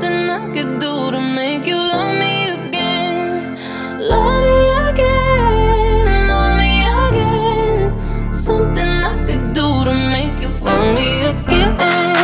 something I could do to make you love me again. Love me again, love me again. Something I could do to make you love me again.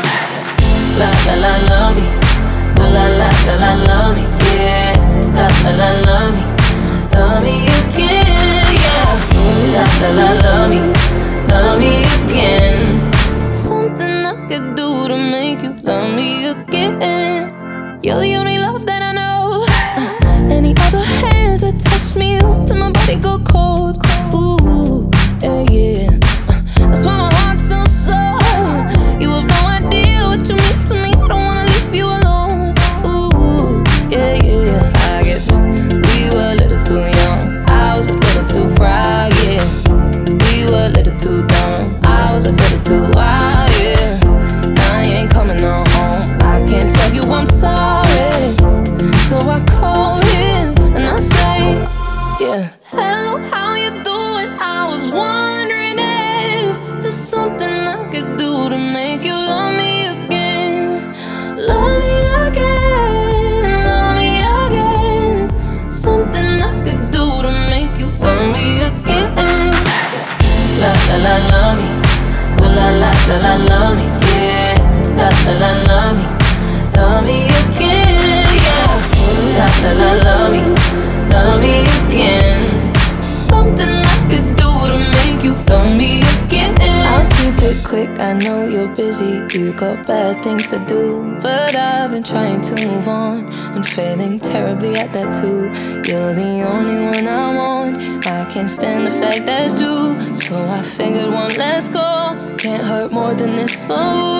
La la la, love me. La la la la la, love me. Yeah. La la la, love me. Love me again. Yeah. La la la, love me. Love me again. Something I could do to make you love me again. You're the only love that I know. Any other hands that touch me, then my body go cold. Ooh, yeah, yeah. That's why my heart's so sore. You have no idea what you mean to me. I don't wanna leave you alone. Ooh, yeah, yeah. I guess we were a little too young. I was a little too fried, yeah. We were a little too dumb. I was a little too wild, yeah. Now you ain't coming on home. I can't tell you I'm sorry. So I call him and I say, yeah. Hello, how you doing? I was wondering if there's something I could do to make you love me again. Love me again, love me again. Something I could do to make you love me again. La la la, love me. La la la la, love me. Yeah. La la la, love me. Love me again. Yeah. La la la, love me. Love me again. Something I could do to make you love me again. I'll keep it quick, I know you're busy. You got bad things to do, but I've been trying to move on and failing terribly at that too. You're the only one I want. I can't stand the fact that's true. So I figured one less call can't hurt more than this. So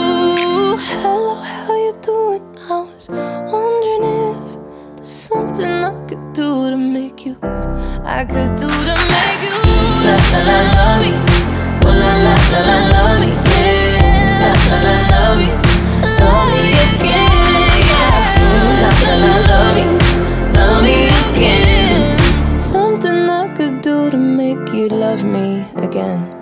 hello, how you doing? I was wondering if there's something I could do to make you, I could do to make you la la la, love me. Oh la la la la, love me. Yeah. La la la, love me. Love me again. Yeah. La la la, love me. Love me again. Something I could do to make you love me again.